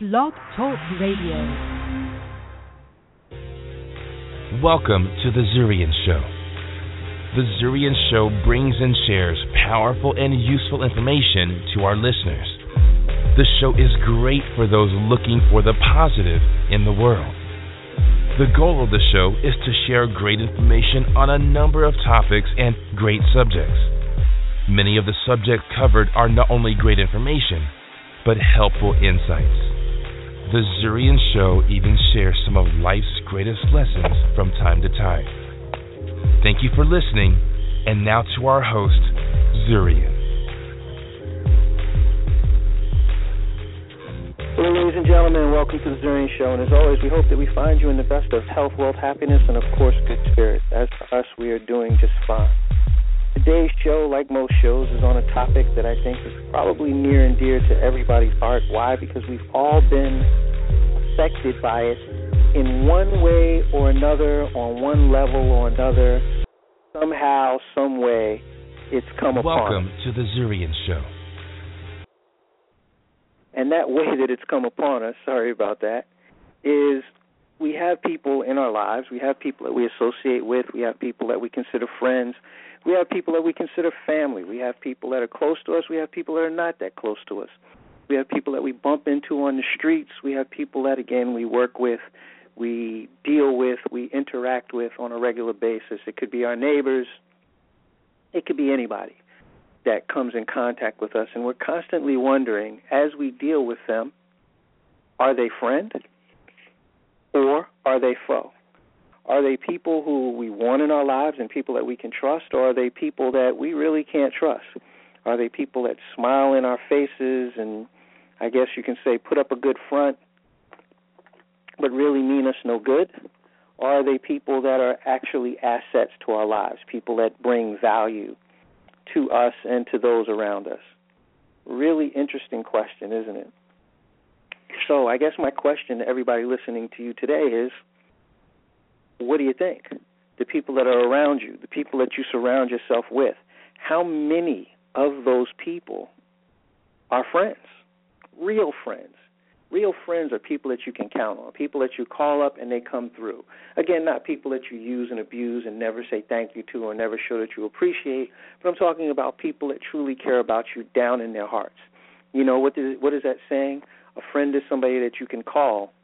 Blog Talk Radio. Welcome to The Zurian Show. The Zurian Show brings and shares powerful and useful information to our listeners. The show is great for those looking for the positive in the world. The goal of the show is to share great information on a number of topics and great subjects. Many of the subjects covered are not only great information, but helpful insights. The Zurian Show even shares some of life's greatest lessons from time to time. Thank you for listening, and now to our host, Zurian. Hello, ladies and gentlemen, welcome to the Zurian Show, and as always, we hope that we find you in the best of health, wealth, happiness, and of course, good spirits. As for us, we are doing just fine. Today's show, like most shows, is on a topic that I think is probably near and dear to everybody's heart. Why? Because we've all been affected by it in one way or another, on one level or another. Somehow, some way, it's come upon us. Welcome to the Zurian Show. And that way that it's come upon us, sorry about that, is we have people in our lives, we have people that we associate with, we have people that we consider friends, we have people that we consider family, we have people that are close to us, we have people that are not that close to us. We have people that we bump into on the streets, we have people that, again, we work with, we deal with, we interact with on a regular basis. It could be our neighbors, it could be anybody that comes in contact with us, and we're constantly wondering, as we deal with them, are they friend or are they foe? Are they people who we want in our lives and people that we can trust, or are they people that we really can't trust? Are they people that smile in our faces and, I guess you can say, put up a good front, but really mean us no good? Or are they people that are actually assets to our lives, people that bring value to us and to those around us? Really interesting question, isn't it? So I guess my question to everybody listening to you today is, what do you think? The people that are around you, the people that you surround yourself with, how many of those people are friends, real friends? Real friends are people that you can count on, people that you call up and they come through. Again, not people that you use and abuse and never say thank you to or never show that you appreciate, but I'm talking about people that truly care about you down in their hearts. You know, what is that saying? A friend is somebody that you can call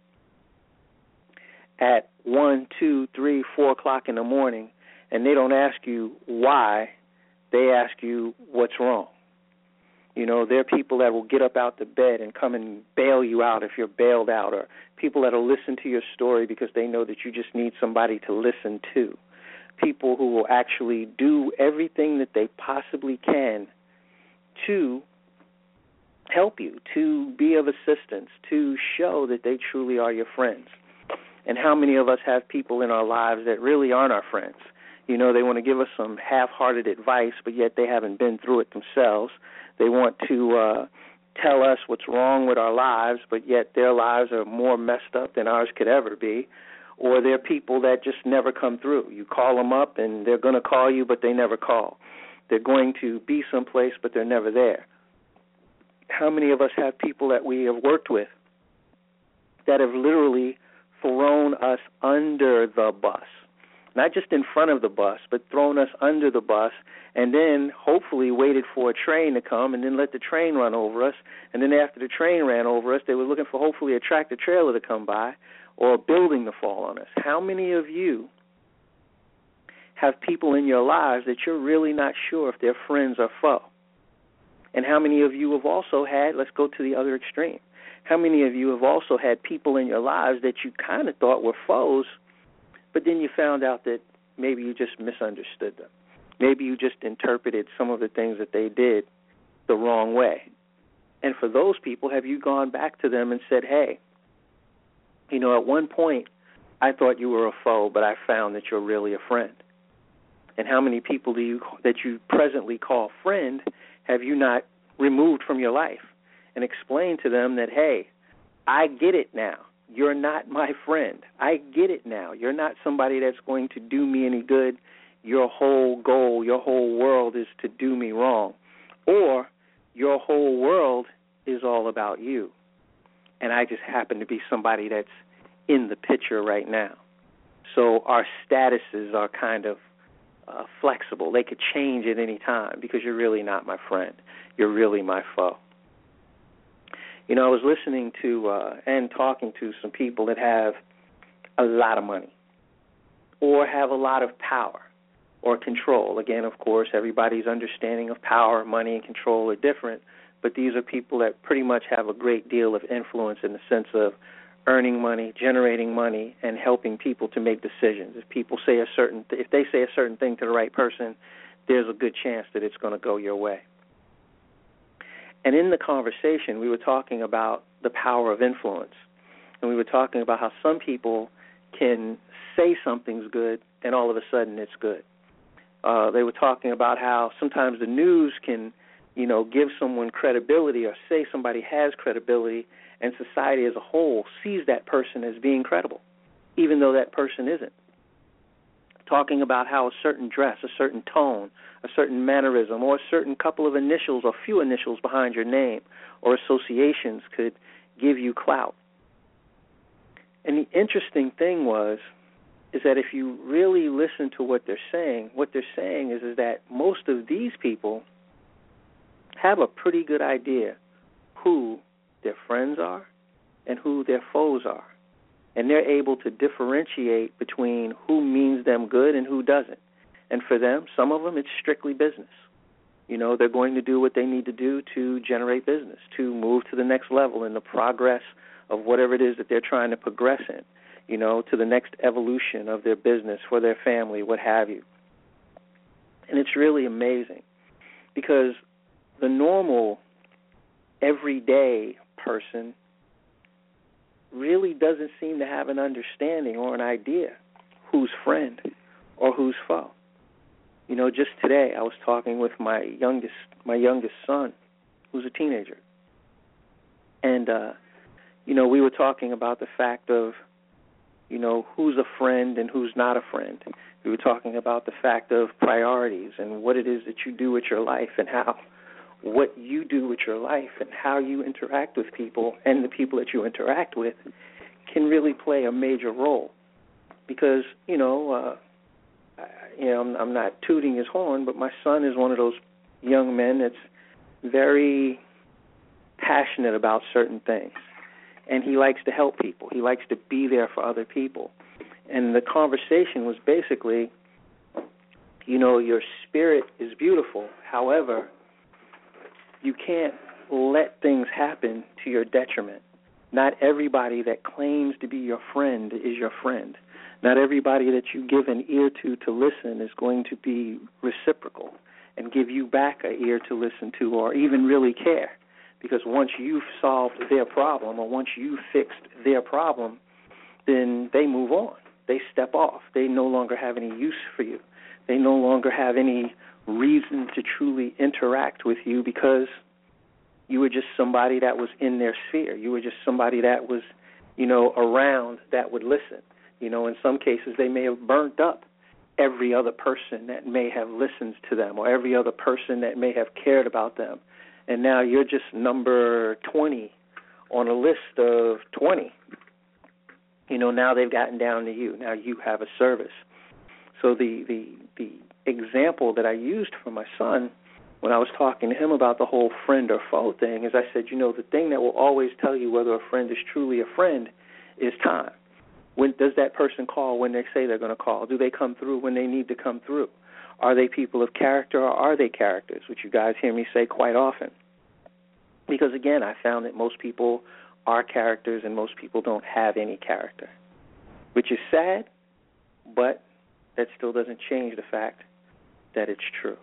at 1, 2, 3, 4 o'clock in the morning, and they don't ask you why, they ask you what's wrong. You know, there are people that will get up out the bed and come and bail you out if you're bailed out, or people that will listen to your story because they know that you just need somebody to listen to. People who will actually do everything that they possibly can to help you, to be of assistance, to show that they truly are your friends. And how many of us have people in our lives that really aren't our friends? You know, they want to give us some half-hearted advice, but yet they haven't been through it themselves. They want to tell us what's wrong with our lives, but yet their lives are more messed up than ours could ever be. Or they're people that just never come through. You call them up, and they're going to call you, but they never call. They're going to be someplace, but they're never there. How many of us have people that we have worked with that have literally thrown us under the bus? Not just in front of the bus, but thrown us under the bus, and then hopefully waited for a train to come and then let the train run over us. And then after the train ran over us, they were looking for hopefully a tractor trailer to come by or a building to fall on us. How many of you have people in your lives that you're really not sure if they're friends or foe? And how many of you have also had, let's go to the other extreme, how many of you have also had people in your lives that you kind of thought were foes, but then you found out that maybe you just misunderstood them. Maybe you just interpreted some of the things that they did the wrong way. And for those people, have you gone back to them and said, hey, you know, at one point I thought you were a foe, but I found that you're really a friend? And how many people that you presently call friend have you not removed from your life and explained to them that, hey, I get it now. You're not my friend. I get it now. You're not somebody that's going to do me any good. Your whole goal, your whole world is to do me wrong. Or your whole world is all about you. and I just happen to be somebody that's in the picture right now. So our statuses are kind of flexible. They could change at any time because you're really not my friend. You're really my foe. You know, I was listening to and talking to some people that have a lot of money or have a lot of power or control. Again, of course, everybody's understanding of power, money, and control are different, but these are people that pretty much have a great deal of influence in the sense of earning money, generating money, and helping people to make decisions. If people say if they say a certain thing to the right person, there's a good chance that it's going to go your way. And in the conversation, we were talking about the power of influence, and we were talking about how some people can say something's good, and all of a sudden it's good. They were talking about how sometimes the news can, give someone credibility or say somebody has credibility, and society as a whole sees that person as being credible, even though that person isn't. Talking about how a certain dress, a certain tone, a certain mannerism, or a certain couple of initials or few initials behind your name or associations could give you clout. And the interesting thing is that if you really listen to what they're saying is that most of these people have a pretty good idea who their friends are and who their foes are. And they're able to differentiate between who means them good and who doesn't. And for them, some of them, it's strictly business. They're going to do what they need to do to generate business, to move to the next level in the progress of whatever it is that they're trying to progress in, to the next evolution of their business, for their family, what have you. And it's really amazing because the normal, everyday person really doesn't seem to have an understanding or an idea who's friend or who's foe. Just today I was talking with my youngest son, who's a teenager. And, we were talking about the fact of, who's a friend and who's not a friend. We were talking about the fact of priorities and what it is that you do with your life and how what you do with your life and how you interact with people and the people that you interact with can really play a major role. Because, I'm not tooting his horn, but my son is one of those young men that's very passionate about certain things. And he likes to help people. He likes to be there for other people. And the conversation was basically, your spirit is beautiful. However, you can't let things happen to your detriment. Not everybody that claims to be your friend is your friend. Not everybody that you give an ear to listen is going to be reciprocal and give you back an ear to listen to or even really care. Because once you've solved their problem or once you've fixed their problem, then they move on. They step off. They no longer have any use for you. They no longer have any reason to truly interact with you because you were just somebody that was in their sphere. You were just somebody that was, around that would listen. In some cases they may have burnt up every other person that may have listened to them or every other person that may have cared about them. And now you're just number 20 on a list of 20. Now they've gotten down to you. Now you have a service. So the example that I used for my son when I was talking to him about the whole friend or foe thing is I said, the thing that will always tell you whether a friend is truly a friend is time. When does that person call when they say they're going to call? Do they come through when they need to come through? Are they people of character or are they characters, which you guys hear me say quite often? Because, again, I found that most people are characters and most people don't have any character, which is sad, but that still doesn't change the fact that it's true.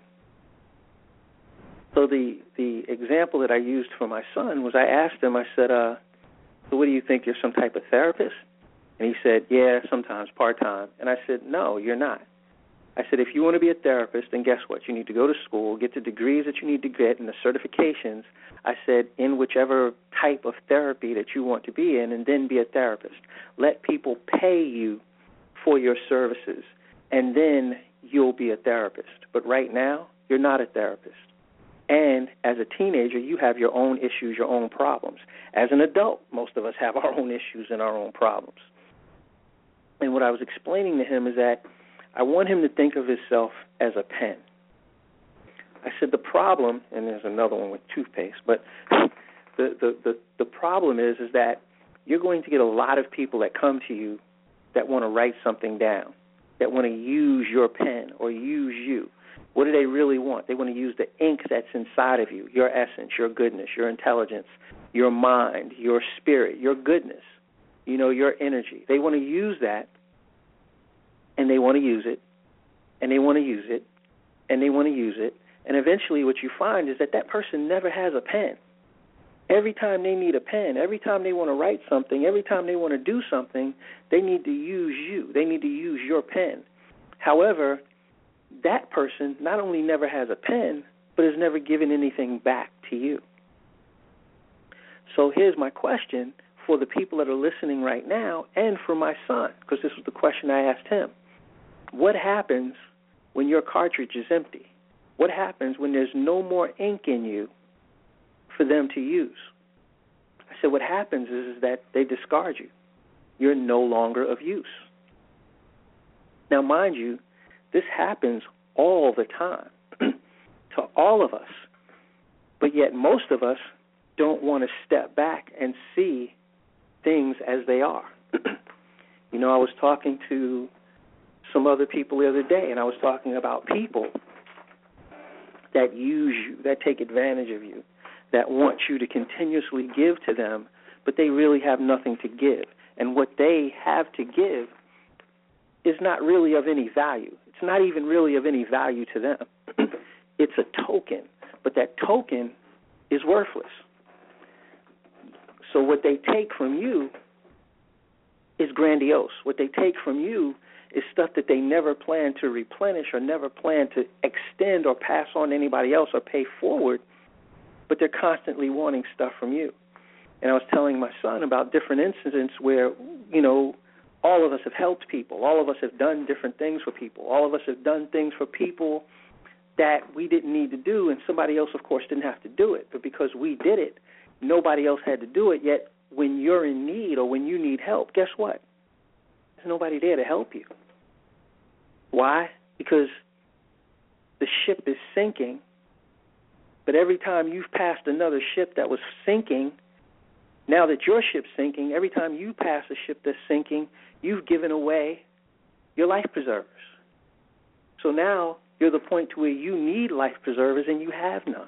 So the example that I used for my son was I asked him, I said, so what do you think, you're some type of therapist? And he said, yeah, sometimes, part-time. And I said, no, you're not. I said, if you want to be a therapist, then guess what? You need to go to school, get the degrees that you need to get and the certifications, I said, in whichever type of therapy that you want to be in, and then be a therapist. Let people pay you for your services, and then you'll be a therapist. But right now, you're not a therapist. And as a teenager, you have your own issues, your own problems. As an adult, most of us have our own issues and our own problems. And what I was explaining to him is that I want him to think of himself as a pen. I said the problem, and there's another one with toothpaste, but the problem is that you're going to get a lot of people that come to you that want to write something down, that want to use your pen or use you. What do they really want? They want to use the ink that's inside of you, your essence, your goodness, your intelligence, your mind, your spirit, your goodness, your energy. They want to use that, and they want to use it, and they want to use it, and they want to use it. And eventually what you find is that person never has a pen. Every time they need a pen, every time they want to write something, every time they want to do something, they need to use you. They need to use your pen. However, that person not only never has a pen, but has never given anything back to you. So here's my question for the people that are listening right now and for my son, because this was the question I asked him. What happens when your cartridge is empty? What happens when there's no more ink in you for them to use? I said what happens is that they discard you. You're no longer of use. Now, mind you, this happens all the time to all of us, but yet most of us don't want to step back and see things as they are. I was talking to some other people the other day, and I was talking about people that use you, that take advantage of you, that want you to continuously give to them, but they really have nothing to give. And what they have to give is not really of any value. It's not even really of any value to them. It's a token, but that token is worthless. So what they take from you is grandiose. What they take from you is stuff that they never plan to replenish or never plan to extend or pass on to anybody else or pay forward, but they're constantly wanting stuff from you. And I was telling my son about different incidents where, all of us have helped people. All of us have done different things for people. All of us have done things for people that we didn't need to do, and somebody else, of course, didn't have to do it. But because we did it, nobody else had to do it. Yet when you're in need or when you need help, guess what? There's nobody there to help you. Why? Because the ship is sinking, but every time you've passed another ship that was sinking, now that your ship's sinking, every time you pass a ship that's sinking, you've given away your life preservers. So now you're the point to where you need life preservers and you have none.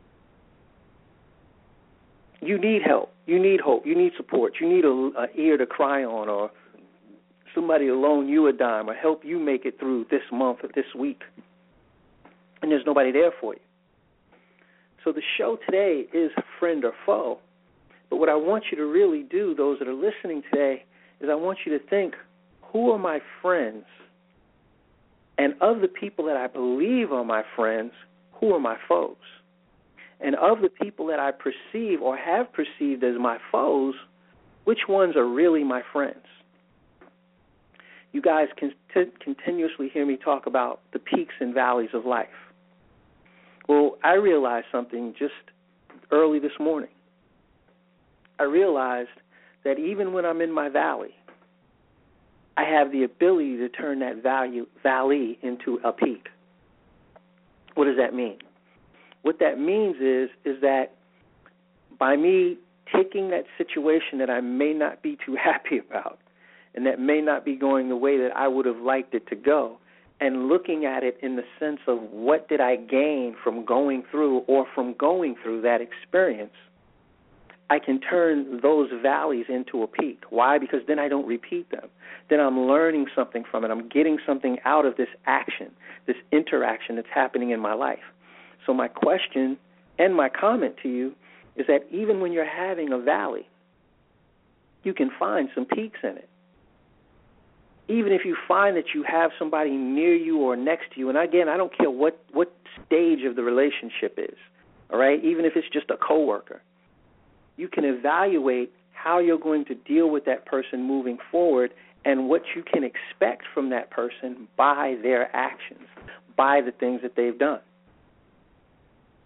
You need help. You need hope. You need support. You need an ear to cry on, or somebody to loan you a dime or help you make it through this month or this week. And there's nobody there for you. So the show today is friend or foe. But what I want you to really do, those that are listening today, is I want you to think, who are my friends? And of the people that I believe are my friends, who are my foes? And of the people that I perceive or have perceived as my foes, which ones are really my friends? You guys can continuously hear me talk about the peaks and valleys of life. Well, I realized something just early this morning. I realized that even when I'm in my valley, I have the ability to turn that valley into a peak. What does that mean? What that means is that by me taking that situation that I may not be too happy about and that may not be going the way that I would have liked it to go, and looking at it in the sense of what did I gain from going through that experience, I can turn those valleys into a peak. Why? Because then I don't repeat them. Then I'm learning something from it. I'm getting something out of this action, this interaction that's happening in my life. So my question and my comment to you is that even when you're having a valley, you can find some peaks in it. Even if you find that you have somebody near you or next to you, and again, I don't care what stage of the relationship is, all right, even if it's just a coworker, you can evaluate how you're going to deal with that person moving forward and what you can expect from that person by their actions, by the things that they've done.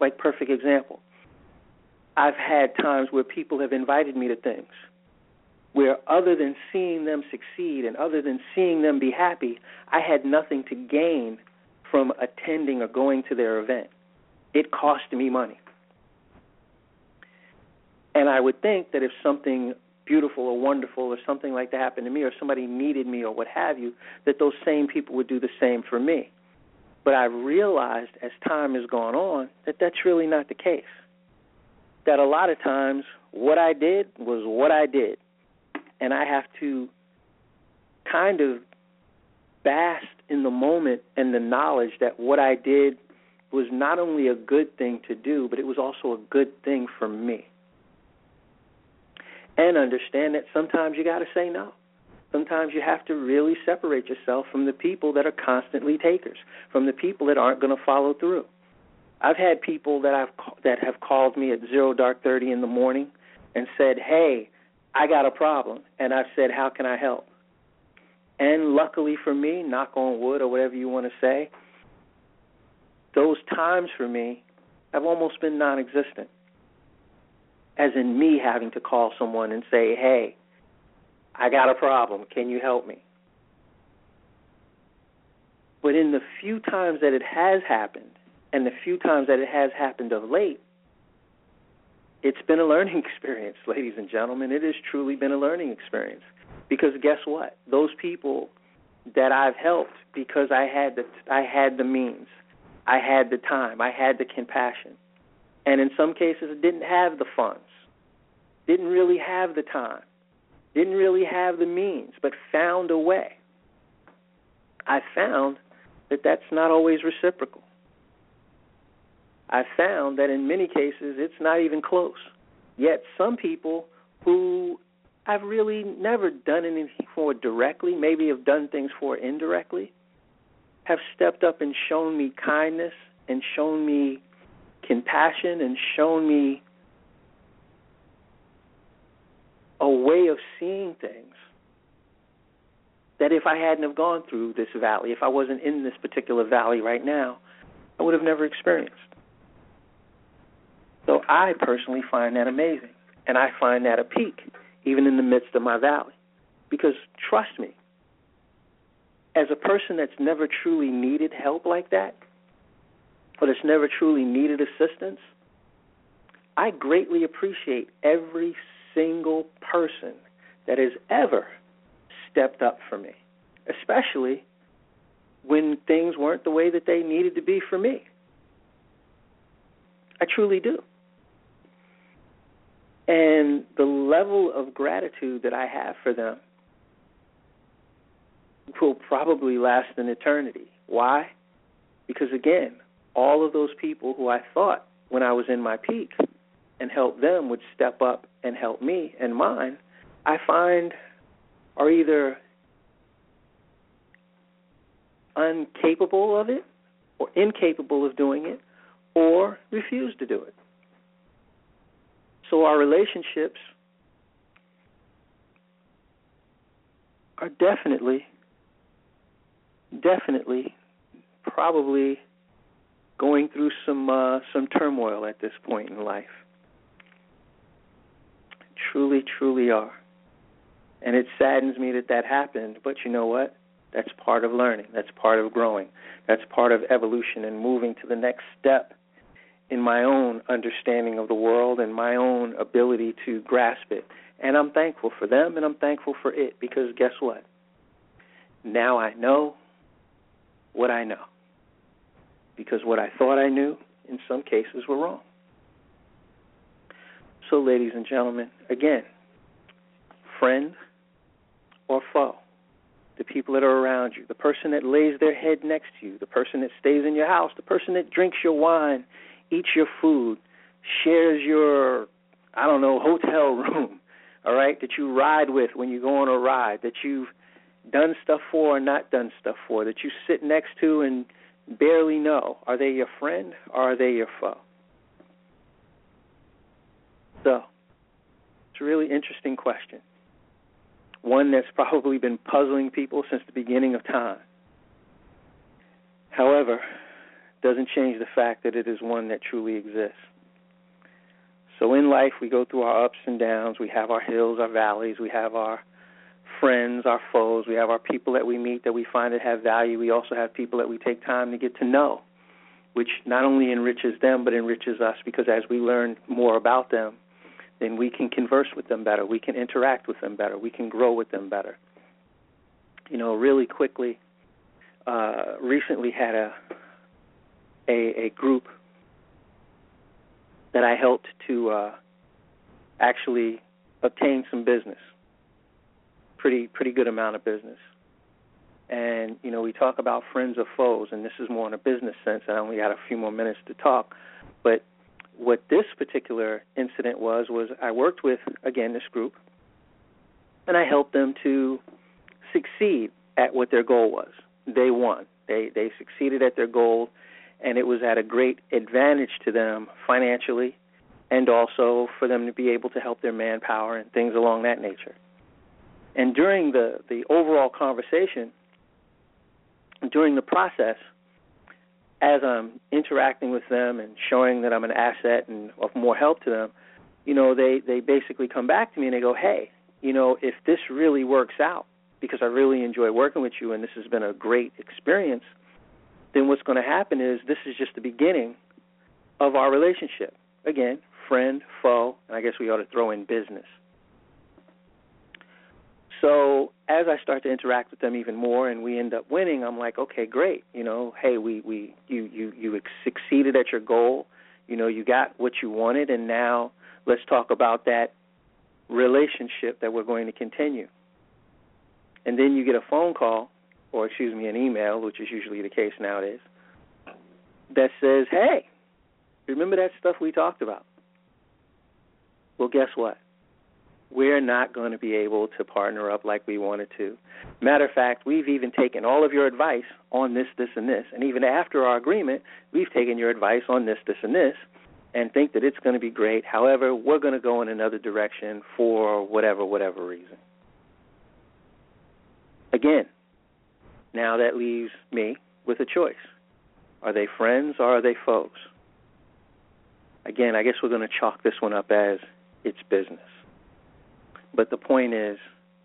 Like, perfect example. I've had times where people have invited me to things where, other than seeing them succeed and other than seeing them be happy, I had nothing to gain from attending or going to their event. It cost me money. And I would think that if something beautiful or wonderful or something like that happened to me, or somebody needed me or what have you, that those same people would do the same for me. But I've realized as time has gone on that that's really not the case. That a lot of times what I did was what I did. And I have to kind of bask in the moment and the knowledge that what I did was not only a good thing to do, but it was also a good thing for me. And understand that sometimes you got to say no. Sometimes you have to really separate yourself from the people that are constantly takers, from the people that aren't going to follow through. I've had people that have called me at 0:30 in the morning and said, "Hey, I got a problem," and I've said, "How can I help?" And luckily for me, knock on wood or whatever you want to say, those times for me have almost been non-existent, as in me having to call someone and say, "Hey, I got a problem. Can you help me?" But in the few times that it has happened, and the few times that it has happened of late, it's been a learning experience, ladies and gentlemen. It has truly been a learning experience. Because guess what? Those people that I've helped, because I had the means, I had the time, I had the compassion, and in some cases didn't have the funds, didn't really have the time, didn't really have the means, but found a way. I found that that's not always reciprocal. I found that in many cases it's not even close. Yet some people who I've really never done anything for directly, maybe have done things for indirectly, have stepped up and shown me kindness and shown me compassion and shown me a way of seeing things that if I hadn't have gone through this valley, if I wasn't in this particular valley right now, I would have never experienced. So I personally find that amazing, and I find that a peak, even in the midst of my valley. Because trust me, as a person that's never truly needed help like that, or that's never truly needed assistance, I greatly appreciate every single person that has ever stepped up for me, especially when things weren't the way that they needed to be for me. I truly do. And the level of gratitude that I have for them will probably last an eternity. Why? Because, again, all of those people who I thought when I was in my peak and helped them would step up and help me and mine, I find are either incapable of it or incapable of doing it or refuse to do it. So our relationships are definitely probably going through some turmoil at this point in life. Truly are. And it saddens me that happened, but you know what? That's part of learning. That's part of growing. That's part of evolution and moving to the next step in my own understanding of the world and my own ability to grasp it. And I'm thankful for them and I'm thankful for it, because guess what? Now I know what I know. Because what I thought I knew, in some cases, were wrong. So, ladies and gentlemen, again, friend or foe, the people that are around you, the person that lays their head next to you, the person that stays in your house, the person that drinks your wine, eats your food, shares your, hotel room, all right, that you ride with when you go on a ride, that you've done stuff for or not done stuff for, that you sit next to and barely know. Are they your friend or are they your foe? So, it's a really interesting question. One that's probably been puzzling people since the beginning of time. However, doesn't change the fact that it is one that truly exists. So in life, we go through our ups and downs. We have our hills, our valleys. We have our friends, our foes. We have our people that we meet that we find that have value. We also have people that we take time to get to know, which not only enriches them but enriches us, because as we learn more about them, then we can converse with them better. We can interact with them better. We can grow with them better. Really quickly, recently had a group that I helped to actually obtain some business, pretty good amount of business. And, we talk about friends or foes, and this is more in a business sense. I only got a few more minutes to talk. But what this particular incident was I worked with, again, this group, and I helped them to succeed at what their goal was. They won. They succeeded at their goal, and it was at a great advantage to them financially and also for them to be able to help their manpower and things along that nature. And during the overall conversation, during the process, as I'm interacting with them and showing that I'm an asset and of more help to them, they basically come back to me and they go, hey, if this really works out, because I really enjoy working with you and this has been a great experience, then what's going to happen is this is just the beginning of our relationship. Again, friend, foe, and I guess we ought to throw in business. So as I start to interact with them even more and we end up winning, I'm like, okay, great. Hey, you succeeded at your goal. You got what you wanted, and now let's talk about that relationship that we're going to continue. And then you get a phone call, or an email, which is usually the case nowadays, that says, hey, remember that stuff we talked about? Well, guess what? We're not going to be able to partner up like we wanted to. Matter of fact, we've even taken all of your advice on this, and this. And even after our agreement, we've taken your advice on this, and this, and think that it's going to be great. However, we're going to go in another direction for whatever reason. Again, now that leaves me with a choice. Are they friends or are they foes? Again, I guess we're going to chalk this one up as it's business. But the point is,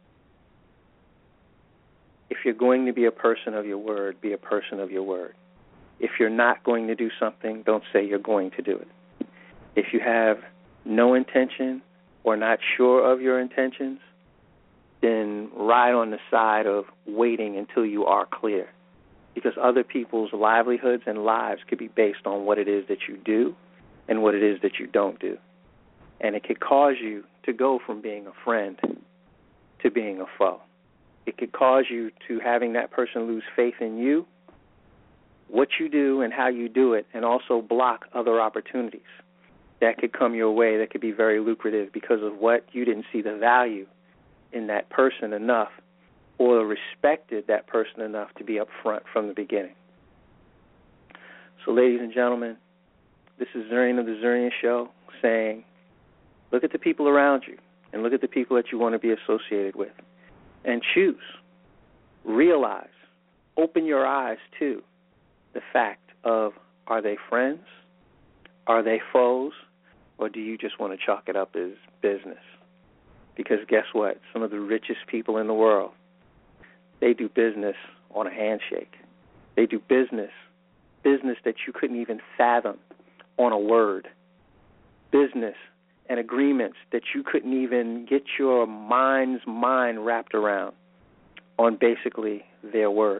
if you're going to be a person of your word, be a person of your word. If you're not going to do something, don't say you're going to do it. If you have no intention or not sure of your intentions, then ride on the side of waiting until you are clear. Because other people's livelihoods and lives could be based on what it is that you do and what it is that you don't do. And it could cause you to go from being a friend to being a foe. It could cause you to having that person lose faith in you, what you do and how you do it, and also block other opportunities that could come your way that could be very lucrative because of what you didn't see the value in that person enough or respected that person enough to be up front from the beginning. So, ladies and gentlemen, this is Zurian of the Zurian Show saying, look at the people around you and look at the people that you want to be associated with and choose, realize, open your eyes to the fact of, are they friends, are they foes, or do you just want to chalk it up as business? Because guess what? Some of the richest people in the world, they do business on a handshake. They do business that you couldn't even fathom on a word. Business and agreements that you couldn't even get your mind's mind wrapped around on basically their word.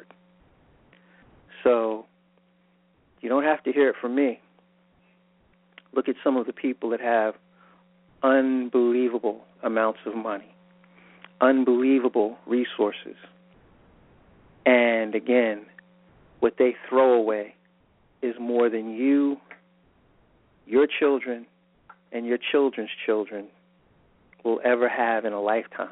So you don't have to hear it from me. Look at some of the people that have unbelievable amounts of money, unbelievable resources. And again, what they throw away is more than you, your children, and your children's children will ever have in a lifetime.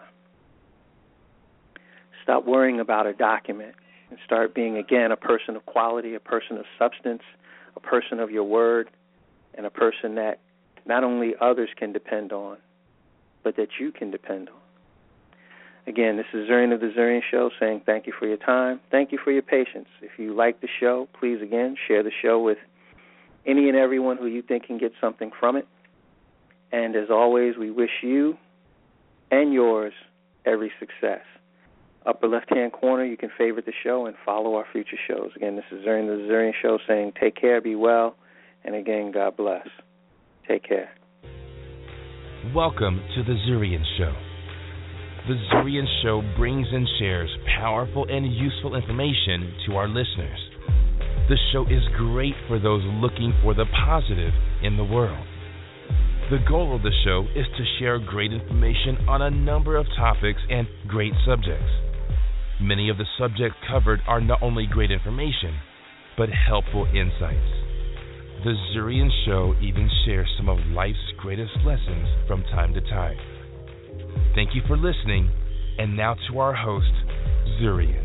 Stop worrying about a document and start being, again, a person of quality, a person of substance, a person of your word, and a person that not only others can depend on, but that you can depend on. Again, this is Zurian of the Zurian Show saying thank you for your time. Thank you for your patience. If you like the show, please, again, share the show with any and everyone who you think can get something from it. And as always, we wish you and yours every success. Upper left-hand corner, you can favorite the show and follow our future shows. Again, this is Zurian of the Zurian Show saying take care, be well, and again, God bless. Take care. Welcome to the Zurian Show. The Zurian Show brings and shares powerful and useful information to our listeners. The show is great for those looking for the positive in the world. The goal of the show is to share great information on a number of topics and great subjects. Many of the subjects covered are not only great information, but helpful insights. The Zurian Show even shares some of life's greatest lessons from time to time. Thank you for listening, and now to our host, Zurian.